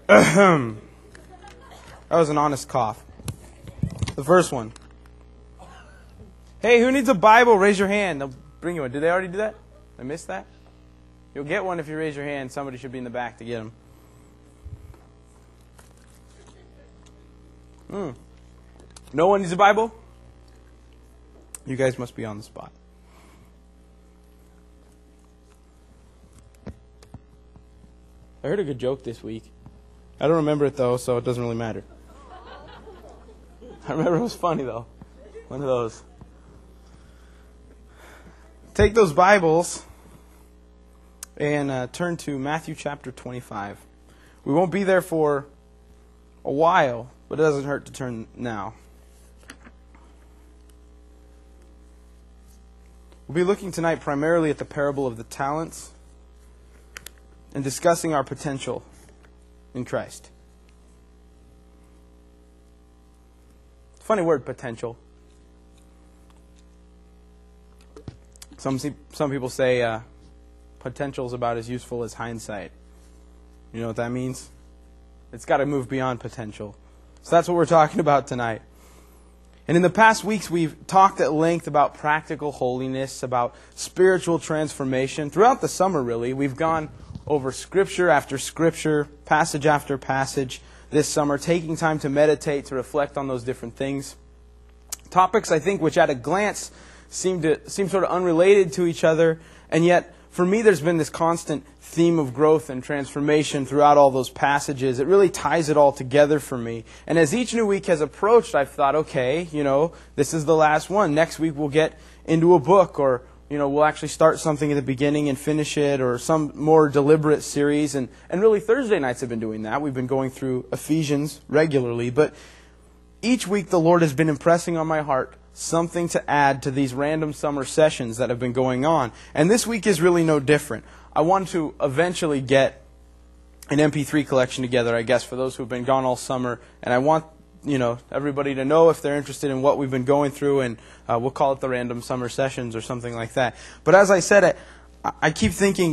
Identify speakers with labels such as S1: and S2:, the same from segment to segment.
S1: That was an honest cough. The first one. Hey, who needs a Bible? Raise your hand. They'll bring you one. Did they already do that? I missed that? You'll get one if you raise your hand. Somebody should be in the back to get them. No one needs a Bible? You guys must be on the spot. I heard a good joke this week. I don't remember it, though, so it doesn't really matter. I remember it was funny, though. One of those. Take those Bibles and turn to Matthew chapter 25. We won't be there for a while, but it doesn't hurt to turn now. We'll be looking tonight primarily at the parable of the talents and discussing our potential in Christ. Funny word, potential. Some people say potential is about as useful as hindsight. You know what that means? It's got to move beyond potential. So that's what we're talking about tonight. And in the past weeks, we've talked at length about practical holiness, about spiritual transformation. Throughout the summer, really, we've gone over scripture after scripture, passage after passage this summer, taking time to meditate, to reflect on those different things. Topics, I think, which at a glance seem sort of unrelated to each other, and yet, for me, there's been this constant theme of growth and transformation throughout all those passages. It really ties it all together for me. And as each new week has approached, I've thought, okay, this is the last one. Next week we'll get into a book, or we'll actually start something at the beginning and finish it, or some more deliberate series. And really, Thursday nights have been doing that. We've been going through Ephesians regularly. But each week the Lord has been impressing on my heart something to add to these random summer sessions that have been going on. And this week is really no different. I want to eventually get an MP3 collection together, I guess, for those who have been gone all summer. And I want everybody to know if they're interested in what we've been going through, and we'll call it the random summer sessions or something like that. But as I said, I keep thinking,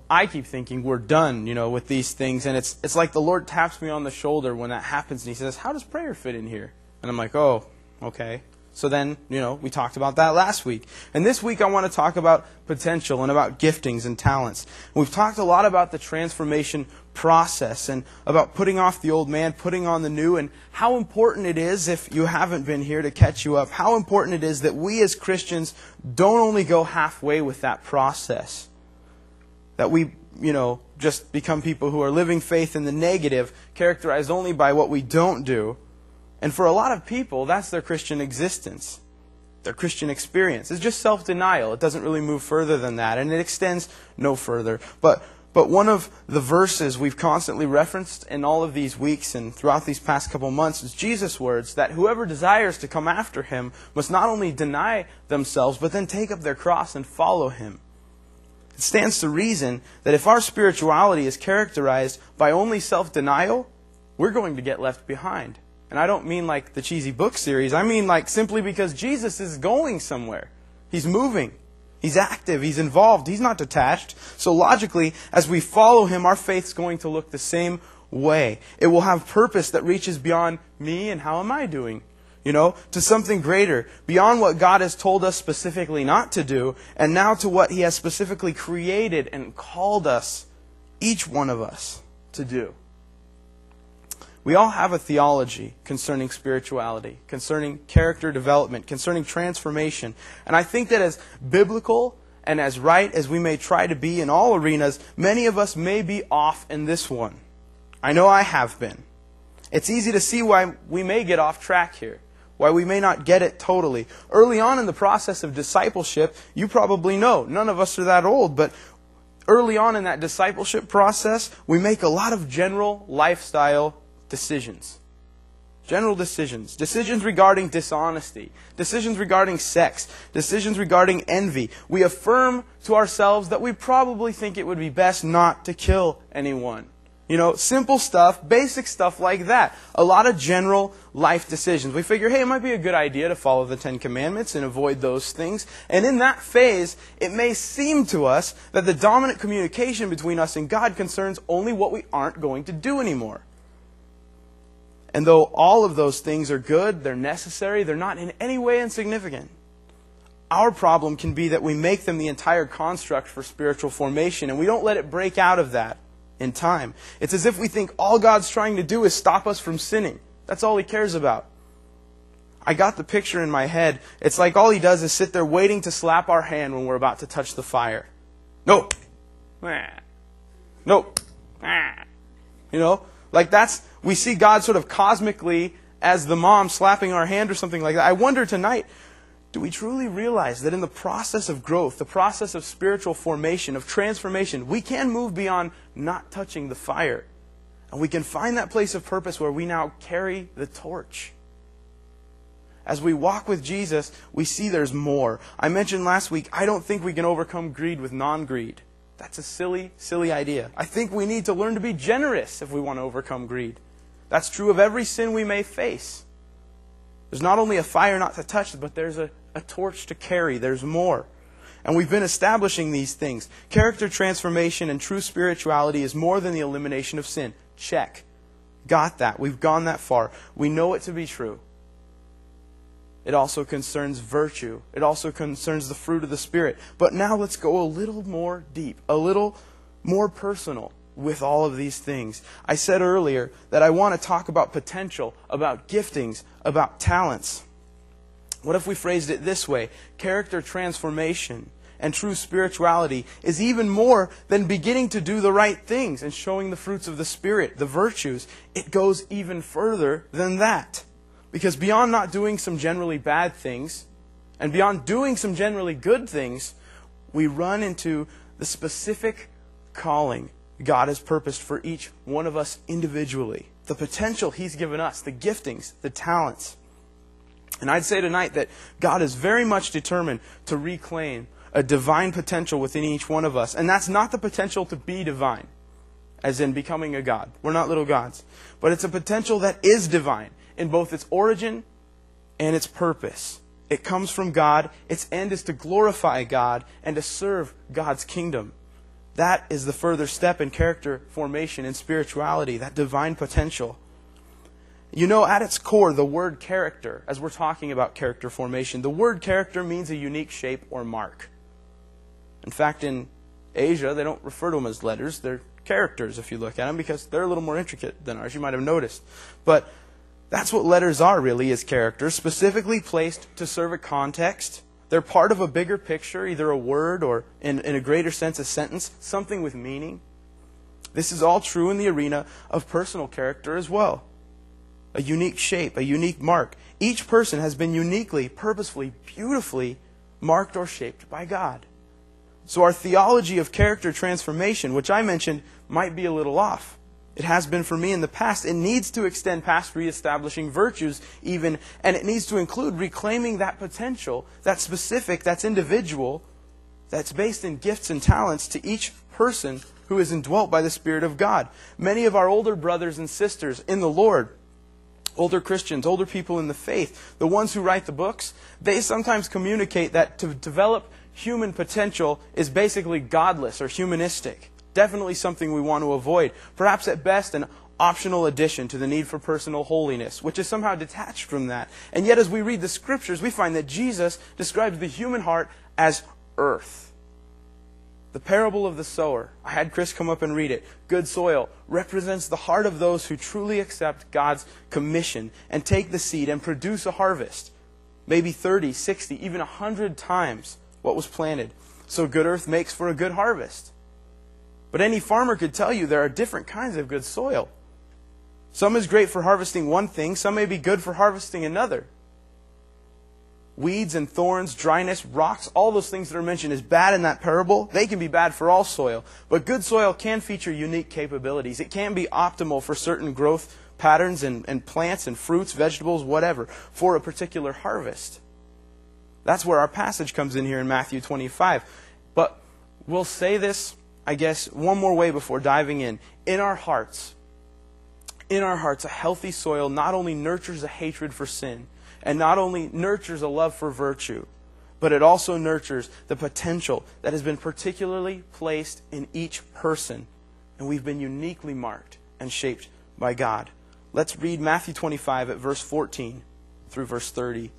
S1: we're done, with these things. And it's like the Lord taps me on the shoulder when that happens, and He says, how does prayer fit in here? And I'm like, oh, okay. So then, we talked about that last week. And this week I want to talk about potential and about giftings and talents. We've talked a lot about the transformation process and about putting off the old man, putting on the new, and how important it is, if you haven't been here to catch you up, how important it is that we as Christians don't only go halfway with that process. That we, just become people who are living faith in the negative, characterized only by what we don't do. And for a lot of people, that's their Christian existence, their Christian experience. It's just self-denial. It doesn't really move further than that, and it extends no further. But one of the verses we've constantly referenced in all of these weeks and throughout these past couple months is Jesus' words that whoever desires to come after Him must not only deny themselves, but then take up their cross and follow Him. It stands to reason that if our spirituality is characterized by only self-denial, we're going to get left behind. And I don't mean like the cheesy book series. I mean like simply because Jesus is going somewhere. He's moving. He's active. He's involved. He's not detached. So logically, as we follow Him, our faith's going to look the same way. It will have purpose that reaches beyond me and how am I doing? To something greater, beyond what God has told us specifically not to do, and now to what He has specifically created and called us, each one of us, to do. We all have a theology concerning spirituality, concerning character development, concerning transformation. And I think that as biblical and as right as we may try to be in all arenas, many of us may be off in this one. I know I have been. It's easy to see why we may get off track here, why we may not get it totally. Early on in the process of discipleship, you probably know, none of us are that old, but early on in that discipleship process, we make a lot of general lifestyle decisions. General decisions. Decisions regarding dishonesty. Decisions regarding sex. Decisions regarding envy. We affirm to ourselves that we probably think it would be best not to kill anyone. Simple stuff, basic stuff like that. A lot of general life decisions. We figure, hey, it might be a good idea to follow the 10 Commandments and avoid those things. And in that phase, it may seem to us that the dominant communication between us and God concerns only what we aren't going to do anymore. And though all of those things are good, they're necessary, they're not in any way insignificant. Our problem can be that we make them the entire construct for spiritual formation, and we don't let it break out of that in time. It's as if we think all God's trying to do is stop us from sinning. That's all He cares about. I got the picture in my head. It's like all He does is sit there waiting to slap our hand when we're about to touch the fire. No. No. You know, like we see God sort of cosmically as the mom slapping our hand or something like that. I wonder tonight, do we truly realize that in the process of growth, the process of spiritual formation, of transformation, we can move beyond not touching the fire. And we can find that place of purpose where we now carry the torch. As we walk with Jesus, we see there's more. I mentioned last week, I don't think we can overcome greed with non-greed. That's a silly, silly idea. I think we need to learn to be generous if we want to overcome greed. That's true of every sin we may face. There's not only a fire not to touch, but there's a torch to carry. There's more. And we've been establishing these things. Character transformation and true spirituality is more than the elimination of sin. Check. Got that. We've gone that far. We know it to be true. It also concerns virtue. It also concerns the fruit of the Spirit. But now let's go a little more deep, a little more personal with all of these things. I said earlier that I want to talk about potential, about giftings, about talents. What if we phrased it this way? Character transformation and true spirituality is even more than beginning to do the right things and showing the fruits of the Spirit, the virtues. It goes even further than that. Because beyond not doing some generally bad things, and beyond doing some generally good things, we run into the specific calling God has purposed for each one of us individually. The potential He's given us, the giftings, the talents. And I'd say tonight that God is very much determined to reclaim a divine potential within each one of us. And that's not the potential to be divine, as in becoming a God. We're not little gods. But it's a potential that is divine in both its origin and its purpose. It comes from God. Its end is to glorify God and to serve God's kingdom. That is the further step in character formation and spirituality, that divine potential. You know, at its core, the word character, as we're talking about character formation, the word character means a unique shape or mark. In fact, in Asia, they don't refer to them as letters. They're characters, if you look at them, because they're a little more intricate than ours. You might have noticed. But that's what letters are, really, is characters, specifically placed to serve a context. They're part of a bigger picture, either a word or, in a greater sense, a sentence, something with meaning. This is all true in the arena of personal character as well. A unique shape, a unique mark. Each person has been uniquely, purposefully, beautifully marked or shaped by God. So our theology of character transformation, which I mentioned, might be a little off. It has been for me in the past. It needs to extend past reestablishing virtues even, and it needs to include reclaiming that potential, that specific, that's individual, that's based in gifts and talents to each person who is indwelt by the Spirit of God. Many of our older brothers and sisters in the Lord, older Christians, older people in the faith, the ones who write the books, they sometimes communicate that to develop human potential is basically godless or humanistic. Definitely something we want to avoid. Perhaps at best an optional addition to the need for personal holiness, which is somehow detached from that. And yet as we read the Scriptures, we find that Jesus describes the human heart as earth. The parable of the sower, I had Chris come up and read it. Good soil represents the heart of those who truly accept God's commission and take the seed and produce a harvest. Maybe 30, 60, even 100 times what was planted. So good earth makes for a good harvest. But any farmer could tell you there are different kinds of good soil. Some is great for harvesting one thing, some may be good for harvesting another. Weeds and thorns, dryness, rocks, all those things that are mentioned as bad in that parable, they can be bad for all soil. But good soil can feature unique capabilities. It can be optimal for certain growth patterns and plants and fruits, vegetables, whatever, for a particular harvest. That's where our passage comes in here in Matthew 25. But we'll say this, I guess, one more way before diving in. In our hearts, a healthy soil not only nurtures a hatred for sin, and not only nurtures a love for virtue, but it also nurtures the potential that has been particularly placed in each person. And we've been uniquely marked and shaped by God. Let's read Matthew 25 at verse 14 through verse 30.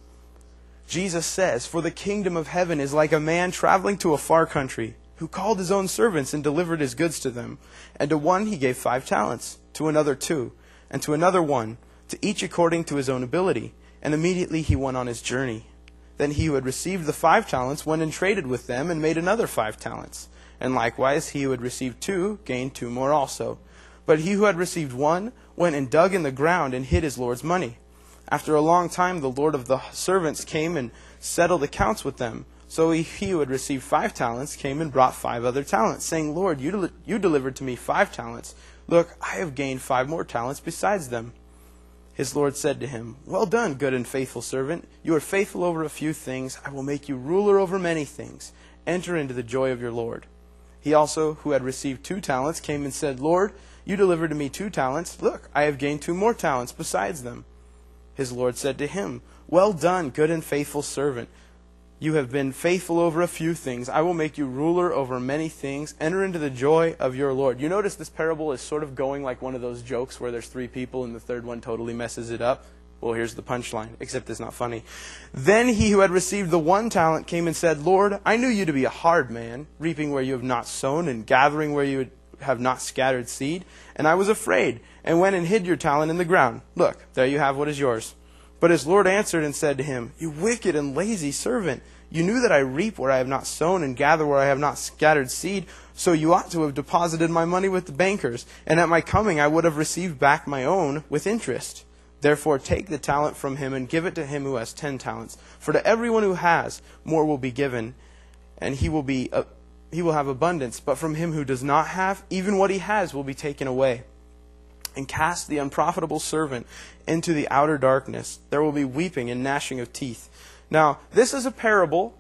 S1: Jesus says, "For the kingdom of heaven is like a man traveling to a far country, who called his own servants and delivered his goods to them. And to one he gave 5 talents, to another 2, and to another 1, to each according to his own ability. And immediately he went on his journey. Then he who had received the 5 talents went and traded with them and made another 5 talents. And likewise he who had received 2 gained 2 more also. But he who had received 1 went and dug in the ground and hid his Lord's money. After a long time the Lord of the servants came and settled accounts with them. So he who had received 5 talents came and brought 5 other talents, saying, Lord, you delivered to me 5 talents. Look, I have gained 5 more talents besides them. His Lord said to him, Well done, good and faithful servant. You are faithful over a few things. I will make you ruler over many things. Enter into the joy of your Lord. He also, who had received 2 talents, came and said, Lord, you delivered to me 2 talents. Look, I have gained 2 more talents besides them. His Lord said to him, Well done, good and faithful servant. You have been faithful over a few things. I will make you ruler over many things. Enter into the joy of your Lord. You notice this parable is sort of going like one of those jokes where there's 3 people and the third one totally messes it up. Well, here's the punchline, except it's not funny. Then he who had received the 1 talent came and said, Lord, I knew you to be a hard man, reaping where you have not sown and gathering where you have not scattered seed. And I was afraid and went and hid your talent in the ground. Look, there you have what is yours. But his Lord answered and said to him, You wicked and lazy servant, you knew that I reap where I have not sown and gather where I have not scattered seed, so you ought to have deposited my money with the bankers, and at my coming I would have received back my own with interest. Therefore take the talent from him and give it to him who has 10 talents. For to everyone who has, more will be given, and he will have abundance. But from him who does not have, even what he has will be taken away. And cast the unprofitable servant into the outer darkness. There will be weeping and gnashing of teeth. Now, this is a parable.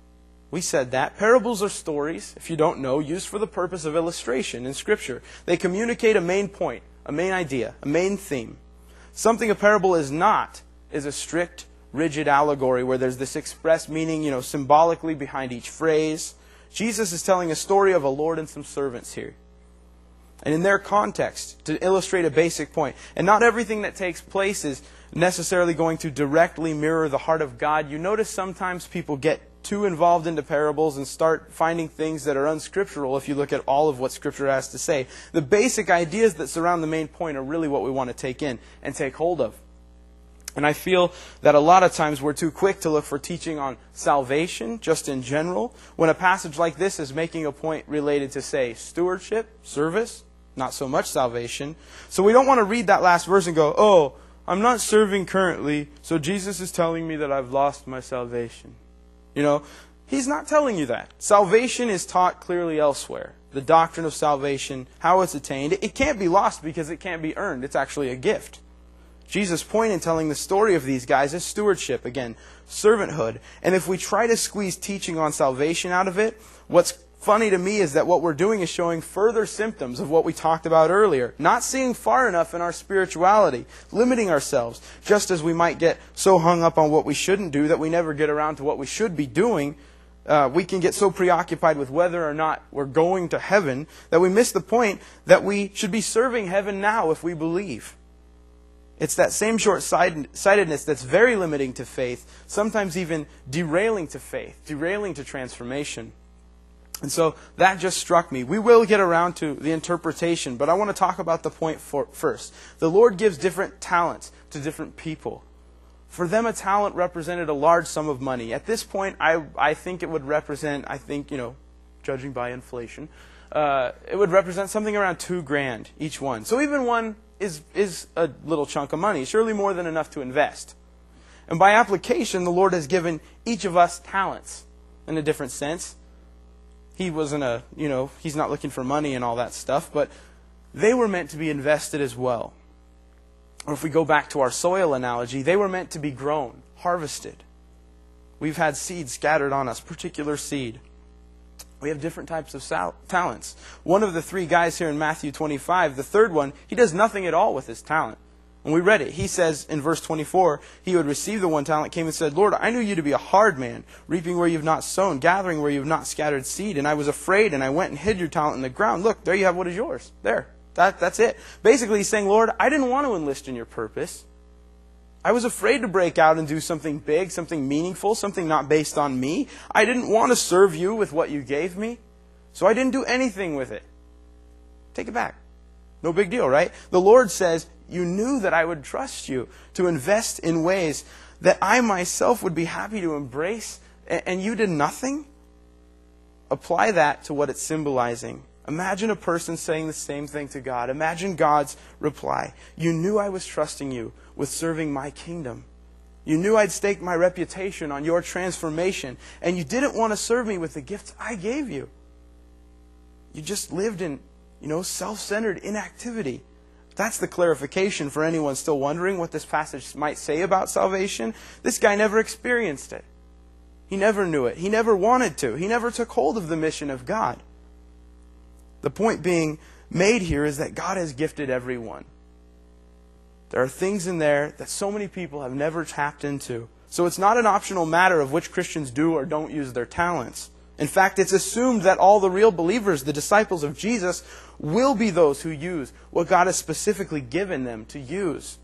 S1: We said that. Parables are stories, if you don't know, used for the purpose of illustration in Scripture. They communicate a main point, a main idea, a main theme. Something a parable is not is a strict, rigid allegory where there's this express meaning, symbolically behind each phrase. Jesus is telling a story of a Lord and some servants here. And in their context, to illustrate a basic point. And not everything that takes place is necessarily going to directly mirror the heart of God. You notice sometimes people get too involved into parables and start finding things that are unscriptural if you look at all of what Scripture has to say. The basic ideas that surround the main point are really what we want to take in and take hold of. And I feel that a lot of times we're too quick to look for teaching on salvation, just in general, when a passage like this is making a point related to, say, stewardship, service, not so much salvation. So we don't want to read that last verse and go, oh, I'm not serving currently, so Jesus is telling me that I've lost my salvation. He's not telling you that. Salvation is taught clearly elsewhere. The doctrine of salvation, how it's attained. It can't be lost because it can't be earned. It's actually a gift. Jesus' point in telling the story of these guys is stewardship, again, servanthood. And if we try to squeeze teaching on salvation out of it, what's funny to me is that what we're doing is showing further symptoms of what we talked about earlier. Not seeing far enough in our spirituality, limiting ourselves, just as we might get so hung up on what we shouldn't do that we never get around to what we should be doing. We can get so preoccupied with whether or not we're going to heaven that we miss the point that we should be serving heaven now if we believe. It's that same short-sightedness that's very limiting to faith, sometimes even derailing to faith, derailing to transformation. And so that just struck me. We will get around to the interpretation, but I want to talk about the point first. The Lord gives different talents to different people. For them, a talent represented a large sum of money. At this point, I think it would represent, judging by inflation, it would represent something around $2,000 each one. So even one is a little chunk of money, surely more than enough to invest. And by application, the Lord has given each of us talents in a different sense. He wasn't he's not looking for money and all that stuff, but they were meant to be invested as well. Or if we go back to our soil analogy, they were meant to be grown, harvested. We've had seed scattered on us, particular seed. We have different types of talents. One of the 3 guys here in Matthew 25, the third one, he does nothing at all with his talent. And we read it. He says in verse 24, he who had received the 1 talent came and said, Lord, I knew you to be a hard man, reaping where you have not sown, gathering where you have not scattered seed. And I was afraid, and I went and hid your talent in the ground. Look, there you have what is yours. There. That's it. Basically, he's saying, Lord, I didn't want to enlist in your purpose. I was afraid to break out and do something big, something meaningful, something not based on me. I didn't want to serve you with what you gave me, so I didn't do anything with it. Take it back. No big deal, right? The Lord says, you knew that I would trust you to invest in ways that I myself would be happy to embrace, and you did nothing? Apply that to what it's symbolizing. Imagine a person saying the same thing to God. Imagine God's reply. You knew I was trusting you with serving my kingdom. You knew I'd staked my reputation on your transformation, and you didn't want to serve me with the gifts I gave you. You just lived in, self-centered inactivity. That's the clarification for anyone still wondering what this passage might say about salvation. This guy never experienced it. He never knew it. He never wanted to. He never took hold of the mission of God. The point being made here is that God has gifted everyone. There are things in there that so many people have never tapped into. So it's not an optional matter of which Christians do or don't use their talents. In fact, it's assumed that all the real believers, the disciples of Jesus, will be those who use what God has specifically given them to use.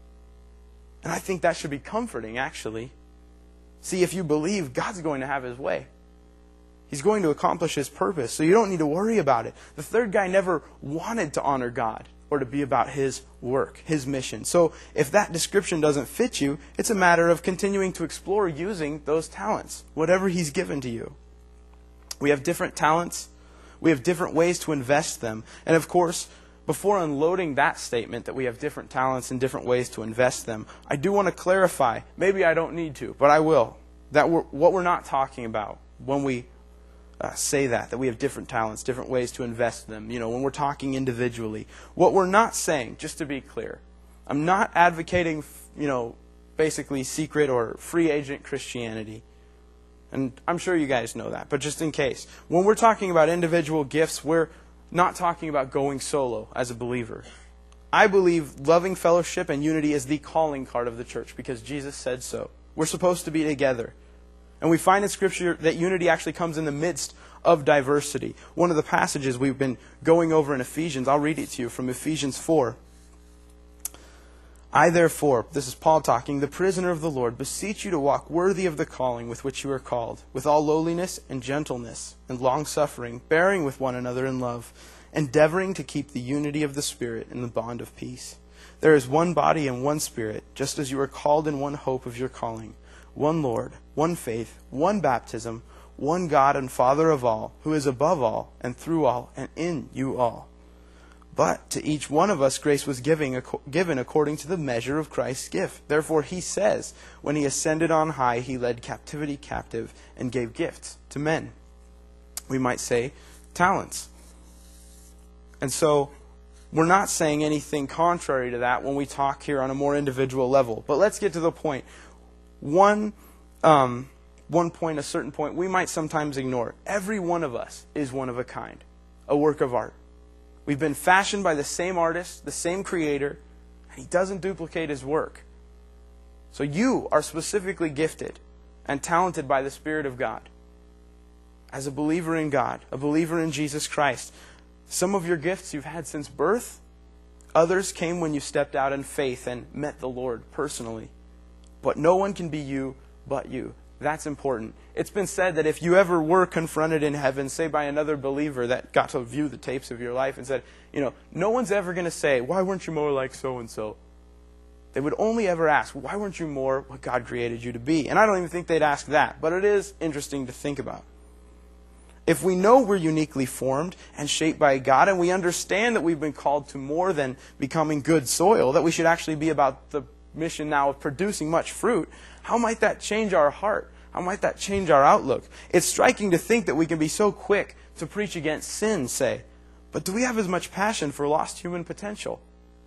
S1: And I think that should be comforting, actually. See, if you believe, God's going to have His way. He's going to accomplish His purpose, so you don't need to worry about it. The third guy never wanted to honor God or to be about His work, His mission. So if that description doesn't fit you, it's a matter of continuing to explore using those talents, whatever He's given to you. We have different talents. We have different ways to invest them. And of course, before unloading that statement that we have different talents and different ways to invest them, I do want to clarify, maybe I don't need to, but I will, that what we're not talking about when we say that we have different talents, different ways to invest them, when we're talking individually. What we're not saying, just to be clear, I'm not advocating, basically secret or free agent Christianity. And I'm sure you guys know that, but just in case. When we're talking about individual gifts, we're not talking about going solo as a believer. I believe loving fellowship and unity is the calling card of the church because Jesus said so. We're supposed to be together. And we find in Scripture that unity actually comes in the midst of diversity. One of the passages we've been going over in Ephesians, I'll read it to you from Ephesians 4. I therefore, this is Paul talking, the prisoner of the Lord, beseech you to walk worthy of the calling with which you are called, with all lowliness and gentleness and long-suffering, bearing with one another in love, endeavoring to keep the unity of the Spirit in the bond of peace. There is one body and one Spirit, just as you are called in one hope of your calling, one Lord, one faith, one baptism, one God and Father of all, who is above all and through all and in you all. But to each one of us grace was given according to the measure of Christ's gift. Therefore He says, when He ascended on high, He led captivity captive and gave gifts to men. We might say talents. And so we're not saying anything contrary to that when we talk here on a more individual level. But let's get to the point. One point, a certain point, we might sometimes ignore. Every one of us is one of a kind, a work of art. We've been fashioned by the same artist, the same creator, and He doesn't duplicate His work. So you are specifically gifted and talented by the Spirit of God. As a believer in God, a believer in Jesus Christ, some of your gifts you've had since birth, others came when you stepped out in faith and met the Lord personally. But no one can be you but you. That's important. It's been said that if you ever were confronted in heaven, say by another believer that got to view the tapes of your life and said, no one's ever going to say, why weren't you more like so-and-so? They would only ever ask, why weren't you more what God created you to be? And I don't even think they'd ask that, but it is interesting to think about. If we know we're uniquely formed and shaped by God, and we understand that we've been called to more than becoming good soil, that we should actually be about the mission now of producing much fruit, how might that change our heart? How might that change our outlook? It's striking to think that we can be so quick to preach against sin, say, but do we have as much passion for lost human potential?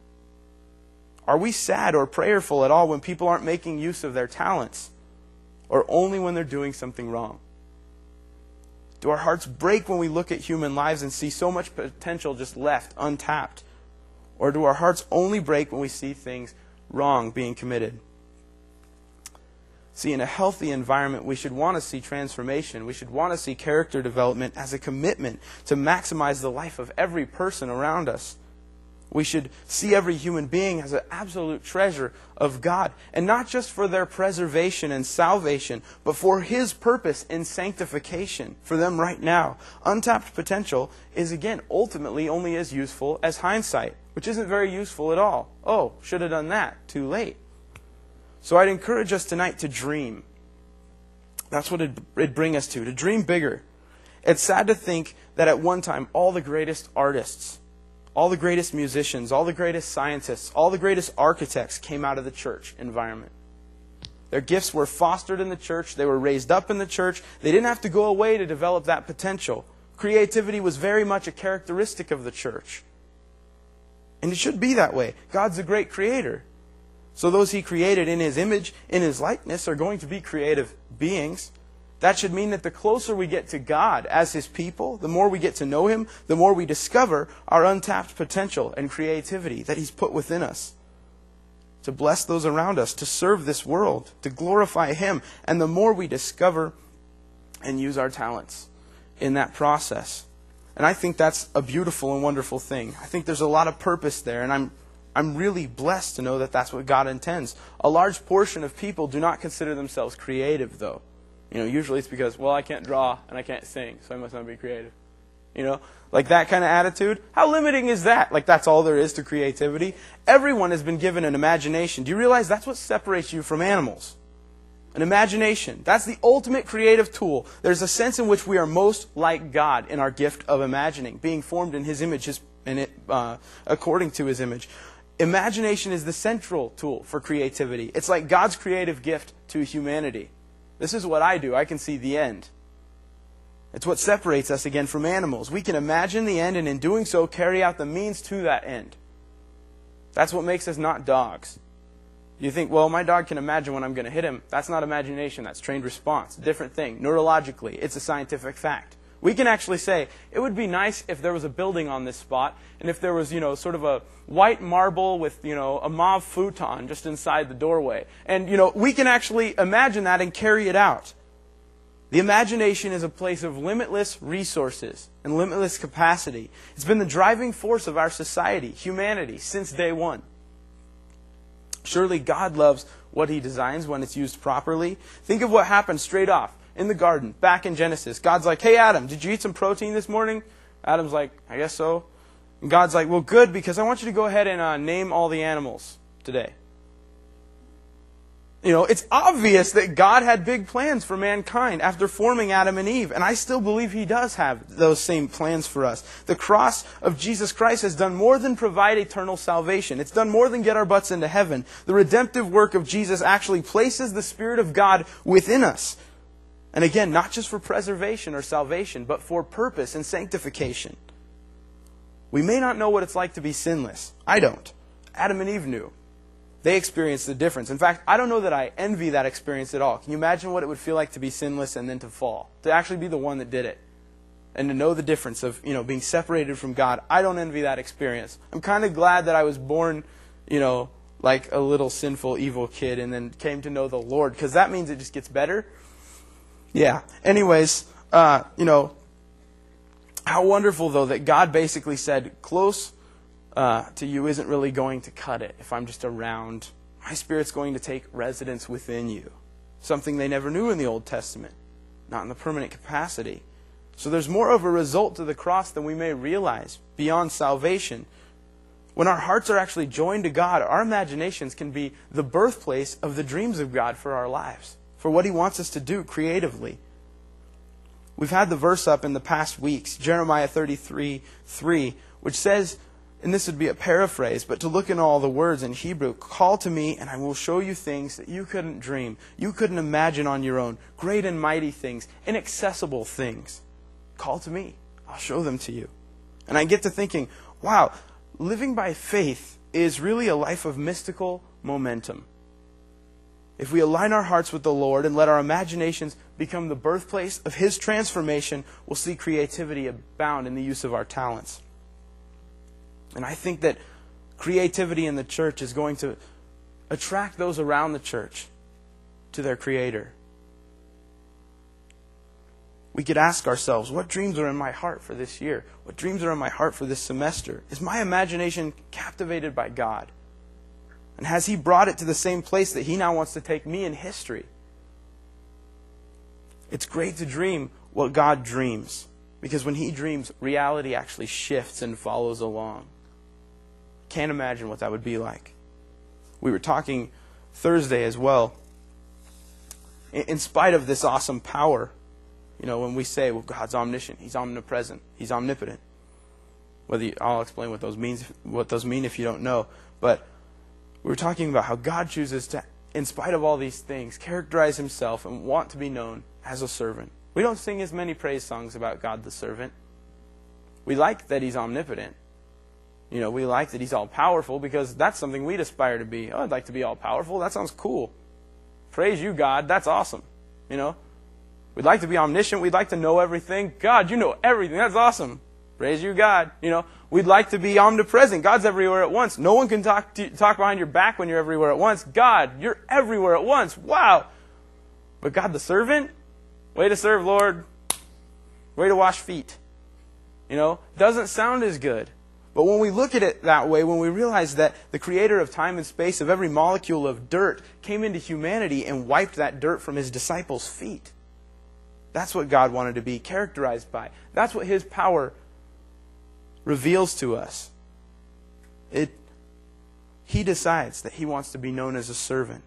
S1: Are we sad or prayerful at all when people aren't making use of their talents, or only when they're doing something wrong? Do our hearts break when we look at human lives and see so much potential just left untapped? Or do our hearts only break when we see things wrong being committed? See, in a healthy environment, we should want to see transformation. We should want to see character development as a commitment to maximize the life of every person around us. We should see every human being as an absolute treasure of God. And not just for their preservation and salvation, but for His purpose in sanctification for them right now. Untapped potential is, again, ultimately only as useful as hindsight, which isn't very useful at all. Oh, should have done that. Too late. So I'd encourage us tonight to dream. That's what it'd bring us to dream bigger. It's sad to think that at one time all the greatest artists, all the greatest musicians, all the greatest scientists, all the greatest architects came out of the church environment. Their gifts were fostered in the church. They were raised up in the church. They didn't have to go away to develop that potential. Creativity was very much a characteristic of the church. And it should be that way. God's a great creator. So those He created in His image, in His likeness, are going to be creative beings. That should mean that the closer we get to God as His people, the more we get to know Him, the more we discover our untapped potential and creativity that He's put within us. To bless those around us, to serve this world, to glorify Him. And the more we discover and use our talents in that process. And I think that's a beautiful and wonderful thing. I think there's a lot of purpose there, and I'm really blessed to know that that's what God intends. A large portion of people do not consider themselves creative, though. Usually it's because, well, I can't draw and I can't sing, so I must not be creative. Like that kind of attitude. How limiting is that? Like that's all there is to creativity? Everyone has been given an imagination. Do you realize that's what separates you from animals? An imagination. That's the ultimate creative tool. There's a sense in which we are most like God in our gift of imagining, being formed in His image, according to His image. Imagination is the central tool for creativity. It's like God's creative gift to humanity. This is what I do. I can see the end. It's what separates us again from animals. We can imagine the end and in doing so carry out the means to that end. That's what makes us not dogs. You think, well, my dog can imagine when I'm going to hit him. That's not imagination. That's trained response. Different thing. Neurologically, it's a scientific fact. We can actually say, it would be nice if there was a building on this spot, and if there was, sort of a white marble with, a mauve futon just inside the doorway. And, we can actually imagine that and carry it out. The imagination is a place of limitless resources and limitless capacity. It's been the driving force of our society, humanity, since day one. Surely God loves what He designs when it's used properly. Think of what happened straight off. In the garden, back in Genesis, God's like, hey Adam, did you eat some protein this morning? Adam's like, I guess so. And God's like, well good, because I want you to go ahead and name all the animals today. It's obvious that God had big plans for mankind after forming Adam and Eve. And I still believe He does have those same plans for us. The cross of Jesus Christ has done more than provide eternal salvation. It's done more than get our butts into heaven. The redemptive work of Jesus actually places the Spirit of God within us. And again, not just for preservation or salvation, but for purpose and sanctification. We may not know what it's like to be sinless. I don't. Adam and Eve knew. They experienced the difference. In fact, I don't know that I envy that experience at all. Can you imagine what it would feel like to be sinless and then to fall? To actually be the one that did it. And to know the difference of, being separated from God. I don't envy that experience. I'm kind of glad that I was born, like a little sinful, evil kid and then came to know the Lord. Because that means it just gets better. Yeah. Anyways, how wonderful, though, that God basically said, close to you isn't really going to cut it if I'm just around. My Spirit's going to take residence within you. Something they never knew in the Old Testament. Not in the permanent capacity. So there's more of a result to the cross than we may realize beyond salvation. When our hearts are actually joined to God, our imaginations can be the birthplace of the dreams of God for our lives. For what He wants us to do creatively. We've had the verse up in the past weeks, Jeremiah 33:3, which says, and this would be a paraphrase, but to look in all the words in Hebrew, call to me and I will show you things that you couldn't dream, you couldn't imagine on your own, great and mighty things, inaccessible things. Call to me, I'll show them to you. And I get to thinking, wow, living by faith is really a life of mystical momentum. If we align our hearts with the Lord and let our imaginations become the birthplace of His transformation, we'll see creativity abound in the use of our talents. And I think that creativity in the church is going to attract those around the church to their Creator. we could ask ourselves, what dreams are in my heart for this year? What dreams are in my heart for this semester? Is my imagination captivated by God? And has He brought it to the same place that He now wants to take me in history? It's great to dream what God dreams, because when He dreams, reality actually shifts and follows along. Can't imagine what that would be like. We were talking Thursday as well. In spite of this awesome power, when we say, well, God's omniscient, He's omnipresent, He's omnipotent. I'll explain what those mean if you don't know. But we were talking about how God chooses to, in spite of all these things, characterize Himself and want to be known as a servant. We don't sing as many praise songs about God the servant. We like that He's omnipotent. We like that He's all-powerful, because that's something we'd aspire to be. Oh, I'd like to be all-powerful. That sounds cool. Praise you, God. That's awesome. We'd like to be omniscient. We'd like to know everything. God, you know everything. That's awesome. Praise you, God. We'd like to be omnipresent. God's everywhere at once. No one can talk behind your back when you're everywhere at once. God, you're everywhere at once. Wow. But God the servant? Way to serve, Lord. Way to wash feet. Doesn't sound as good. But when we look at it that way, when we realize that the creator of time and space, of every molecule of dirt, came into humanity and wiped that dirt from His disciples' feet. That's what God wanted to be characterized by. That's what His power reveals to us. He decides that He wants to be known as a servant.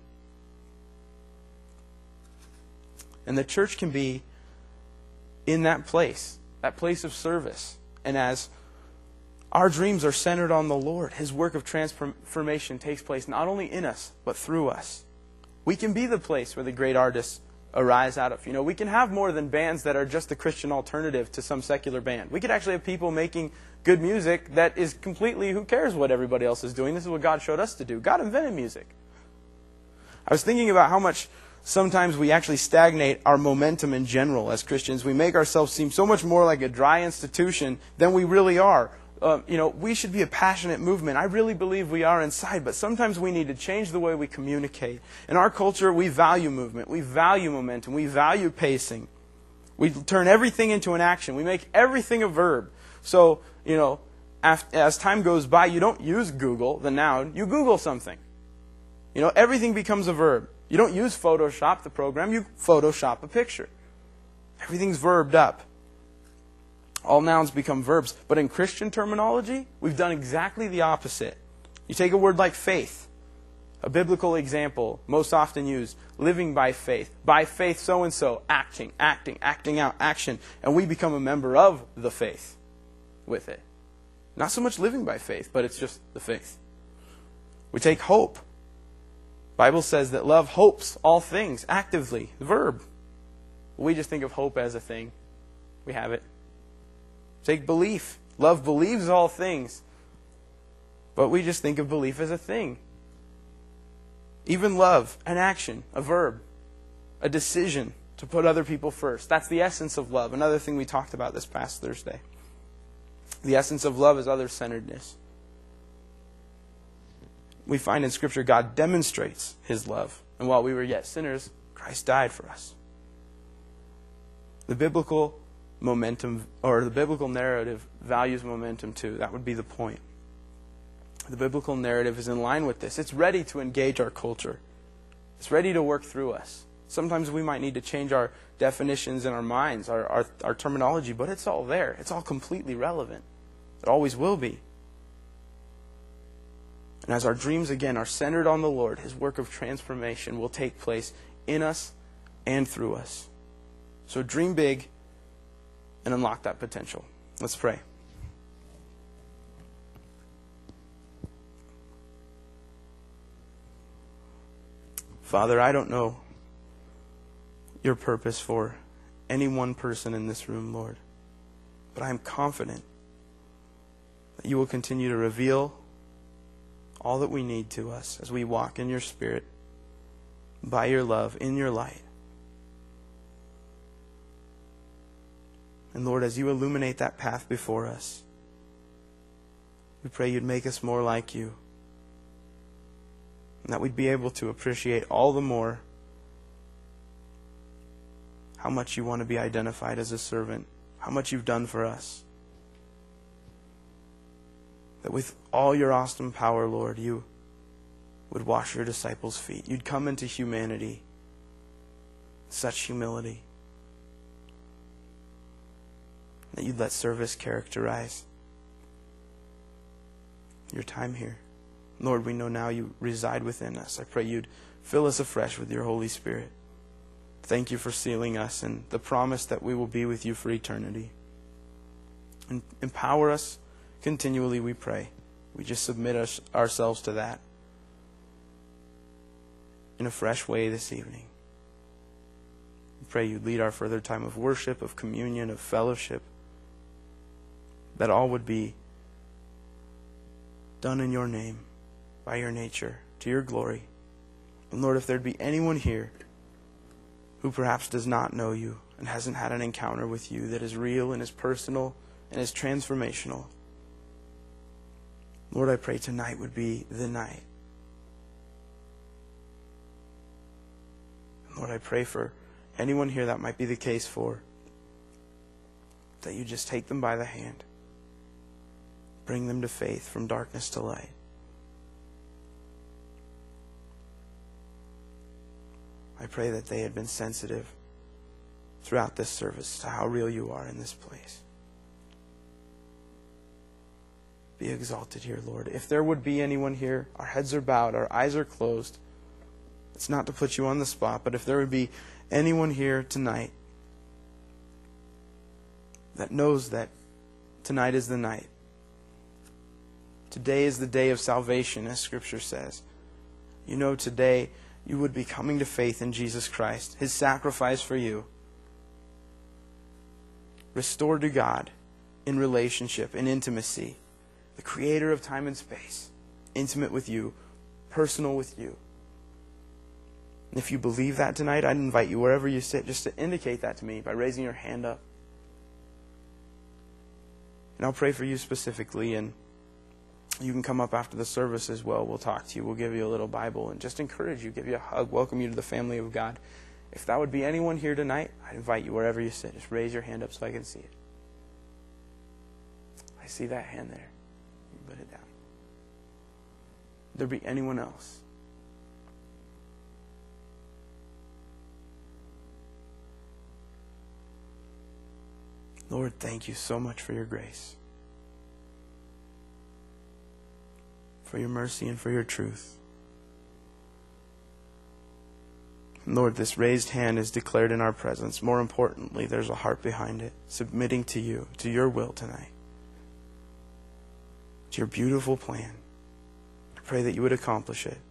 S1: And the church can be in that place of service. And as our dreams are centered on the Lord, His work of transformation takes place not only in us, but through us. We can be the place where the great artists arise out of. We can have more than bands that are just the Christian alternative to some secular band. We could actually have people making good music that is completely, who cares what everybody else is doing? This is what God showed us to do. God invented music. I was thinking about how much sometimes we actually stagnate our momentum in general as Christians. We make ourselves seem so much more like a dry institution than we really are. We should be a passionate movement. I really believe we are inside, but sometimes we need to change the way we communicate. In our culture, we value movement. We value momentum. We value pacing. We turn everything into an action. We make everything a verb. So, as time goes by, you don't use Google, the noun. You Google something. Everything becomes a verb. You don't use Photoshop, the program. You Photoshop a picture. Everything's verbed up. All nouns become verbs. But in Christian terminology, we've done exactly the opposite. You take a word like faith, a biblical example, most often used, living by faith. By faith, so-and-so, acting out, action. And we become a member of the faith with it. Not so much living by faith, but it's just the faith. We take hope. The Bible says that love hopes all things, actively, the verb. We just think of hope as a thing. We have it. Take belief. Love believes all things. But we just think of belief as a thing. Even love, an action, a verb, a decision to put other people first. That's the essence of love. Another thing we talked about this past Thursday. The essence of love is other-centeredness. We find in Scripture God demonstrates His love. And while we were yet sinners, Christ died for us. The biblical momentum, or the biblical narrative, values momentum too. That would be the point. The biblical narrative is in line with this. It's ready to engage our culture. It's ready to work through us. Sometimes we might need to change our definitions in our minds, our terminology, but it's all there. It's all completely relevant. It always will be. And as our dreams, again, are centered on the Lord, His work of transformation will take place in us and through us. So dream big and unlock that potential. Let's pray. Father, I don't know your purpose for any one person in this room, Lord, but I am confident that you will continue to reveal all that we need to us as we walk in your Spirit, by your love, in your light. And Lord, as you illuminate that path before us, we pray you'd make us more like you. And that we'd be able to appreciate all the more how much you want to be identified as a servant, how much you've done for us. That with all your awesome power, Lord, you would wash your disciples' feet. You'd come into humanity, such humility, that you'd let service characterize your time here. Lord, we know now you reside within us. I pray you'd fill us afresh with your Holy Spirit. Thank you for sealing us and the promise that we will be with you for eternity. And empower us continually, we pray. We just submit ourselves to that in a fresh way this evening. We pray you'd lead our further time of worship, of communion, of fellowship, that all would be done in your name, by your nature, to your glory. And Lord, if there'd be anyone here who perhaps does not know you and hasn't had an encounter with you that is real and is personal and is transformational, Lord, I pray tonight would be the night. Lord, I pray for anyone here that might be the case for, that you just take them by the hand, bring them to faith from darkness to light. I pray that they had been sensitive throughout this service to how real you are in this place. Be exalted here, Lord. If there would be anyone here, our heads are bowed, our eyes are closed. It's not to put you on the spot, but if there would be anyone here tonight that knows that tonight is the night, today is the day of salvation, as Scripture says. You know, today you would be coming to faith in Jesus Christ, His sacrifice for you, restored to God in relationship, in intimacy, the Creator of time and space, intimate with you, personal with you. And if you believe that tonight, I'd invite you wherever you sit just to indicate that to me by raising your hand up. And I'll pray for you specifically, and you can come up after the service as well. We'll talk to you. We'll give you a little Bible and just encourage you, give you a hug, welcome you to the family of God. If that would be anyone here tonight, I'd invite you wherever you sit. Just raise your hand up so I can see it. I see that hand there. You put it down. Would there be anyone else? Lord, thank you so much for your grace, for your mercy, and for your truth. Lord, this raised hand is declared in our presence. More importantly, there's a heart behind it, submitting to you, to your will tonight, to your beautiful plan. I pray that you would accomplish it.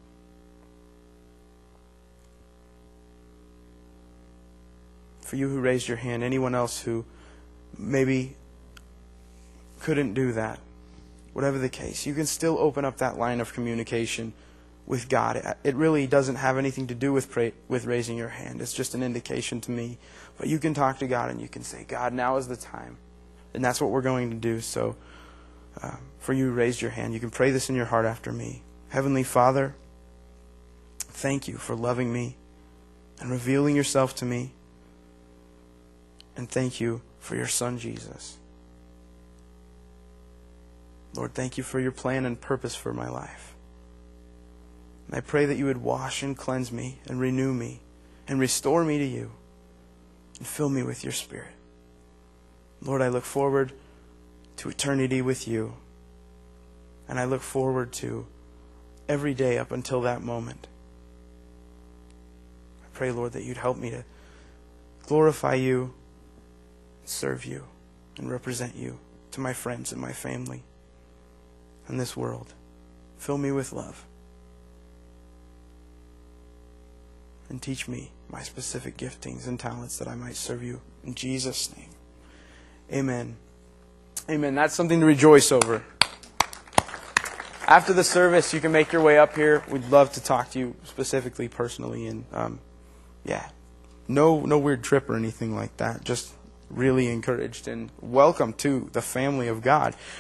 S1: For you who raised your hand, anyone else who maybe couldn't do that, whatever the case, you can still open up that line of communication with God. It really doesn't have anything to do with raising your hand. It's just an indication to me. But you can talk to God and you can say, God, now is the time. And that's what we're going to do. So for you who raised your hand, you can pray this in your heart after me. Heavenly Father, thank you for loving me and revealing yourself to me. And thank you for your Son, Jesus. Lord, thank you for your plan and purpose for my life. And I pray that you would wash and cleanse me and renew me and restore me to you and fill me with your Spirit. Lord, I look forward to eternity with you. And I look forward to every day up until that moment. I pray, Lord, that you'd help me to glorify you, serve you, and represent you to my friends and my family in this world. Fill me with love. And teach me my specific giftings and talents that I might serve you. In Jesus' name. Amen. Amen. That's something to rejoice over. After the service, you can make your way up here. We'd love to talk to you specifically, personally. And no weird trip or anything like that. Just really encouraged and welcome to the family of God.